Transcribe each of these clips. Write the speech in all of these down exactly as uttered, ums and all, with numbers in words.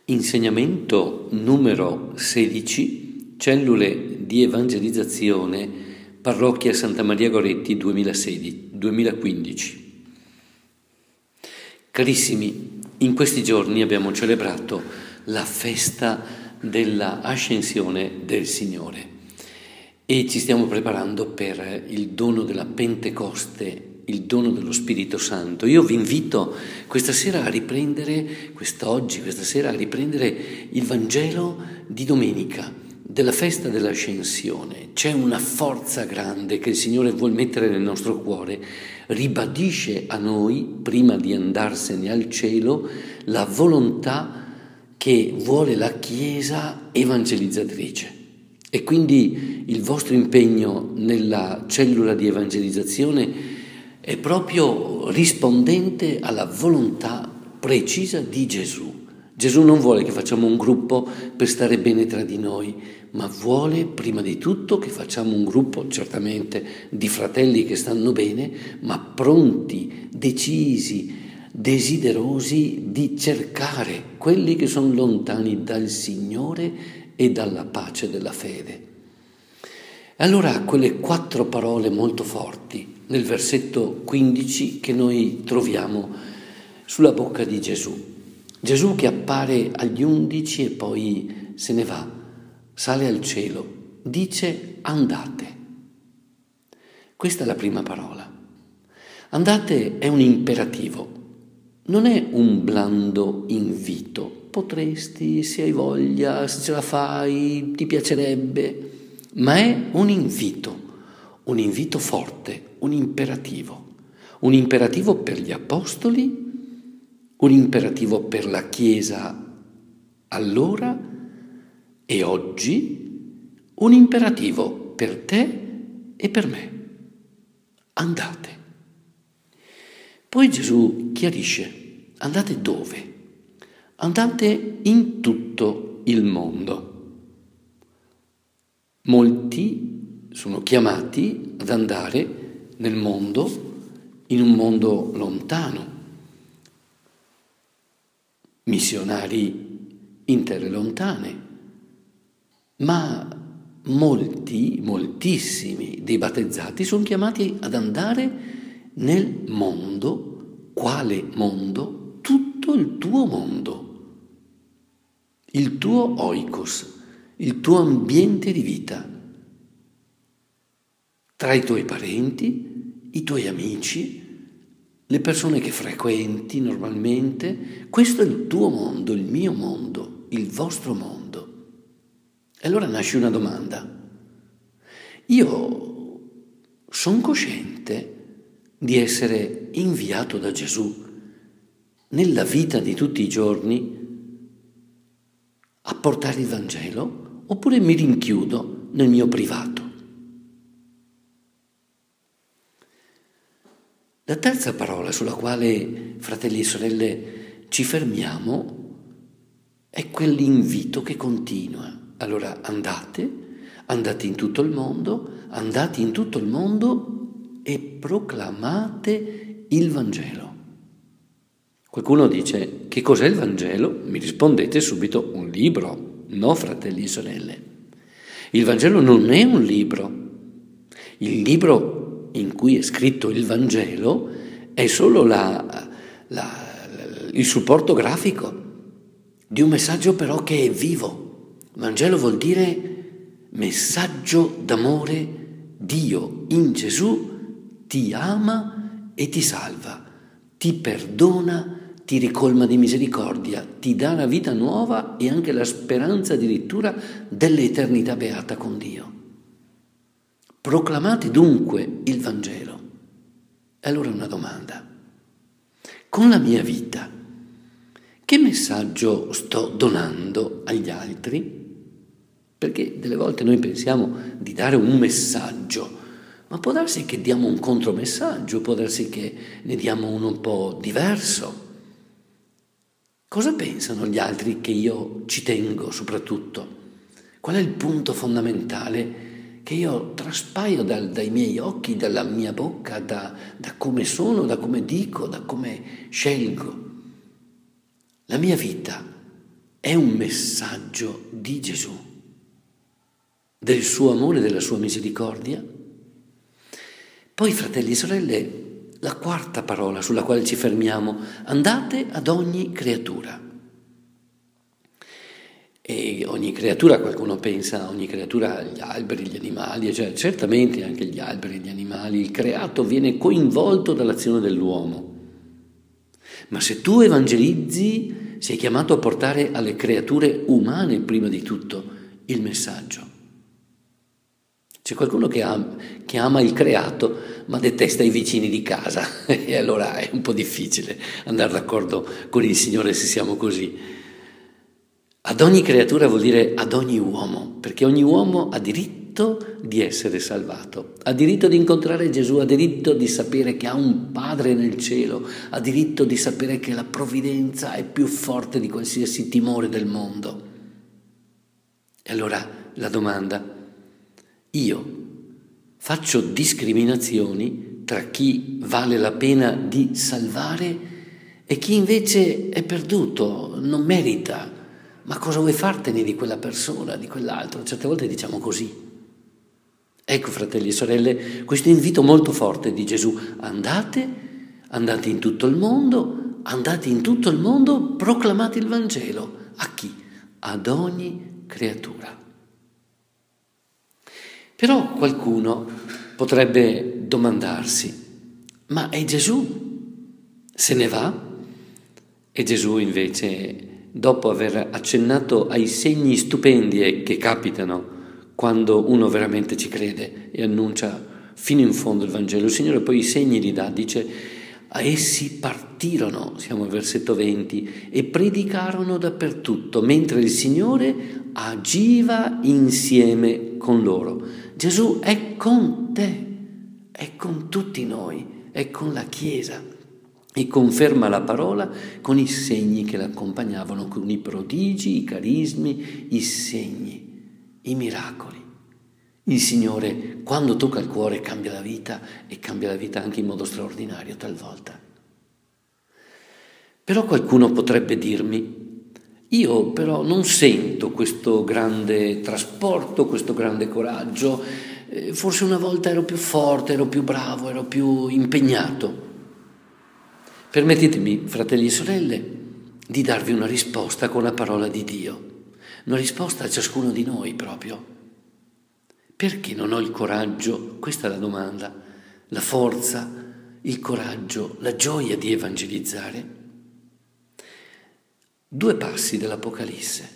Insegnamento numero sedici, cellule di evangelizzazione, parrocchia Santa Maria Goretti duemilaquindici. Carissimi, in questi giorni abbiamo celebrato la festa della Ascensione del Signore e ci stiamo preparando per il dono della Pentecoste, il dono dello Spirito Santo. Io vi invito questa sera a riprendere, quest'oggi, questa sera a riprendere il Vangelo di domenica, della festa dell'Ascensione. C'è una forza grande che il Signore vuol mettere nel nostro cuore, ribadisce a noi, prima di andarsene al cielo, la volontà che vuole la Chiesa evangelizzatrice. E quindi il vostro impegno nella cellula di evangelizzazione è proprio rispondente alla volontà precisa di Gesù. Gesù non vuole che facciamo un gruppo per stare bene tra di noi, ma vuole prima di tutto che facciamo un gruppo, certamente, di fratelli che stanno bene, ma pronti, decisi, desiderosi di cercare quelli che sono lontani dal Signore e dalla pace della fede. Allora quelle quattro parole molto forti nel versetto quindici che noi troviamo sulla bocca di Gesù. Gesù che appare agli undici e poi se ne va, sale al cielo, dice andate. Questa è la prima parola. Andate è un imperativo, non è un blando invito. Potresti, se hai voglia, se ce la fai, ti piacerebbe, ma è un invito, un invito forte, un imperativo, un imperativo per gli apostoli, un imperativo per la Chiesa allora e oggi, un imperativo per te e per me. Andate. Poi Gesù chiarisce, andate dove? Andate in tutto il mondo. Molti sono chiamati ad andare nel mondo, in un mondo lontano, missionari in terre lontane, ma molti, moltissimi dei battezzati sono chiamati ad andare nel mondo. Quale mondo? Tutto il tuo mondo, il tuo oikos, il tuo ambiente di vita, tra i tuoi parenti, i tuoi amici, le persone che frequenti normalmente. Questo è il tuo mondo, il mio mondo, il vostro mondo. E allora nasce una domanda. Io sono cosciente di essere inviato da Gesù nella vita di tutti i giorni a portare il Vangelo, oppure mi rinchiudo nel mio privato? La terza parola sulla quale, fratelli e sorelle, ci fermiamo è quell'invito che continua. Allora andate, andate in tutto il mondo, andate in tutto il mondo e proclamate il Vangelo. Qualcuno dice, che cos'è il Vangelo? Mi rispondete subito, un libro. No, fratelli e sorelle. Il Vangelo non è un libro. Il libro in cui è scritto il Vangelo è solo la, la, il supporto grafico di un messaggio però che è vivo. Vangelo vuol dire messaggio d'amore. Dio in Gesù ti ama e ti salva, ti perdona, ti ricolma di misericordia, ti dà la vita nuova e anche la speranza addirittura dell'eternità beata con Dio. Proclamate dunque il Vangelo. E allora una domanda. Con la mia vita, che messaggio sto donando agli altri? Perché delle volte noi pensiamo di dare un messaggio, ma può darsi che diamo un contromessaggio, può darsi che ne diamo uno un po' diverso. Cosa pensano gli altri che io ci tengo soprattutto? Qual è il punto fondamentale che io traspaio dal, dai miei occhi, dalla mia bocca, da, da come sono, da come dico, da come scelgo? La mia vita è un messaggio di Gesù, del suo amore, della sua misericordia. Poi, fratelli e sorelle, la quarta parola sulla quale ci fermiamo: andate ad ogni creatura. E ogni creatura, qualcuno pensa a ogni creatura, agli alberi, agli animali, cioè certamente anche gli alberi, gli animali, il creato viene coinvolto dall'azione dell'uomo. Ma se tu evangelizzi, sei chiamato a portare alle creature umane prima di tutto il messaggio. C'è qualcuno che ama, che ama il creato ma detesta i vicini di casa e allora è un po' difficile andare d'accordo con il Signore se siamo così. Ad ogni creatura vuol dire ad ogni uomo, perché ogni uomo ha diritto di essere salvato, ha diritto di incontrare Gesù, ha diritto di sapere che ha un Padre nel cielo, ha diritto di sapere che la provvidenza è più forte di qualsiasi timore del mondo. E allora la domanda: io faccio discriminazioni tra chi vale la pena di salvare e chi invece è perduto, non merita? Ma cosa vuoi fartene di quella persona, di quell'altro? Certe volte diciamo così. Ecco, fratelli e sorelle, questo invito molto forte di Gesù: andate, andate in tutto il mondo, andate in tutto il mondo, proclamate il Vangelo. A chi? Ad ogni creatura. Però qualcuno potrebbe domandarsi: ma è Gesù? Se ne va? E Gesù invece, dopo aver accennato ai segni stupendi che capitano quando uno veramente ci crede e annuncia fino in fondo il Vangelo, il Signore poi i segni li dà, dice: a essi partirono, siamo al versetto venti, e predicarono dappertutto, mentre il Signore agiva insieme con loro. Gesù è con te, è con tutti noi, è con la Chiesa. E conferma la parola con i segni che l'accompagnavano, con i prodigi, i carismi, i segni, i miracoli. Il Signore, quando tocca il cuore, cambia la vita, e cambia la vita anche in modo straordinario talvolta. Però qualcuno potrebbe dirmi: io però non sento questo grande trasporto, questo grande coraggio, eh, forse una volta ero più forte, ero più bravo, ero più impegnato. Permettetemi, fratelli e sorelle, di darvi una risposta con la parola di Dio, una risposta a ciascuno di noi proprio. Perché non ho il coraggio, questa è la domanda, la forza, il coraggio, la gioia di evangelizzare? Due passi dell'Apocalisse.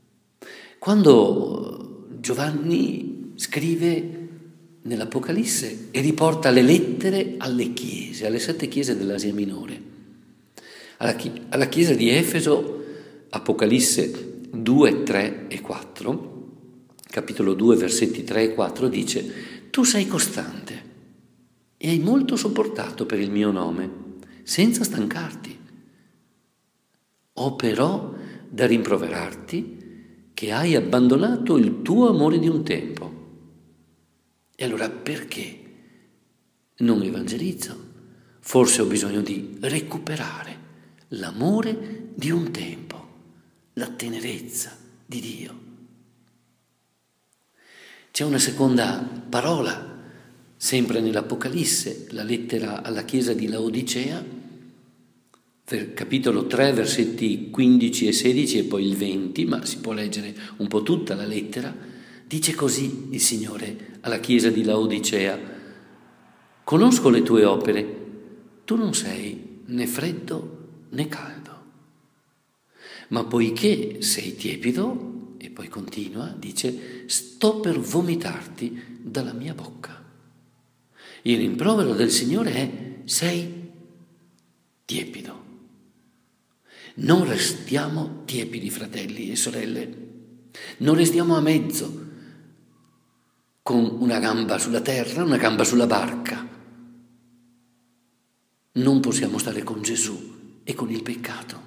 Quando Giovanni scrive nell'Apocalisse e riporta le lettere alle chiese, alle sette chiese dell'Asia Minore. Alla, chi- alla chiesa di Efeso, Apocalisse due, tre e quattro, capitolo due, versetti tre e quattro, dice: tu sei costante e hai molto sopportato per il mio nome, senza stancarti. Ho però da rimproverarti che hai abbandonato il tuo amore di un tempo. E allora perché non evangelizzo? Forse ho bisogno di recuperare l'amore di un tempo, la tenerezza di Dio. C'è una seconda parola, sempre nell'Apocalisse, la lettera alla chiesa di Laodicea, capitolo tre, versetti quindici e sedici e poi il venti, ma si può leggere un po' tutta la lettera. Dice così il Signore alla chiesa di Laodicea: conosco le tue opere, tu non sei né freddo né caldo, ma poiché sei tiepido, e poi continua, dice: sto per vomitarti dalla mia bocca. Il rimprovero del Signore è: sei tiepido. Non restiamo tiepidi, fratelli e sorelle, non restiamo a mezzo, con una gamba sulla terra, una gamba sulla barca. Non possiamo stare con Gesù e con il peccato.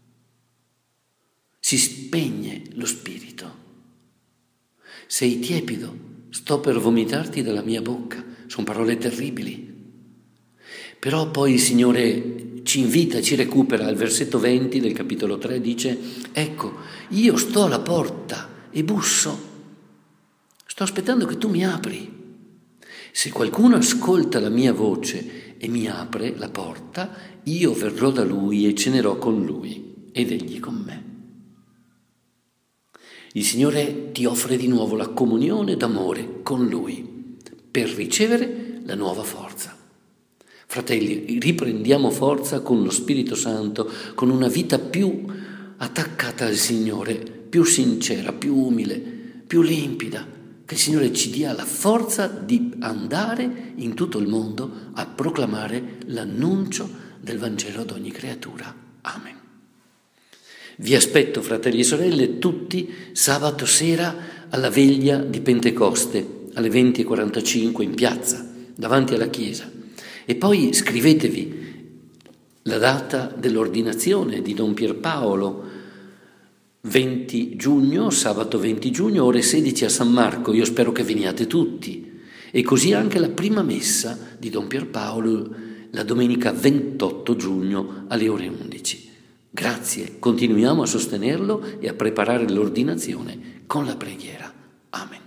Si spegne lo spirito. Sei tiepido, sto per vomitarti dalla mia bocca. Sono parole terribili. Però poi il Signore ci invita, ci recupera. Al versetto venti del capitolo tre dice: ecco, io sto alla porta e busso, sto aspettando che tu mi apri. Se qualcuno ascolta la mia voce e mi apre la porta, io verrò da lui e cenerò con lui ed egli con me. Il Signore ti offre di nuovo la comunione d'amore con lui per ricevere la nuova forza. Fratelli, riprendiamo forza con lo Spirito Santo, con una vita più attaccata al Signore, più sincera, più umile, più limpida. Che il Signore ci dia la forza di andare in tutto il mondo a proclamare l'annuncio del Vangelo ad ogni creatura. Amen. Vi aspetto, fratelli e sorelle, tutti sabato sera alla veglia di Pentecoste, alle venti e quarantacinque in piazza, davanti alla chiesa. E poi scrivetevi la data dell'ordinazione di Don Pierpaolo, venti giugno, sabato venti giugno, ore sedici a San Marco. Io spero che veniate tutti. E così anche la prima messa di Don Pierpaolo, la domenica ventotto giugno alle ore undici. Grazie, continuiamo a sostenerlo e a preparare l'ordinazione con la preghiera. Amen.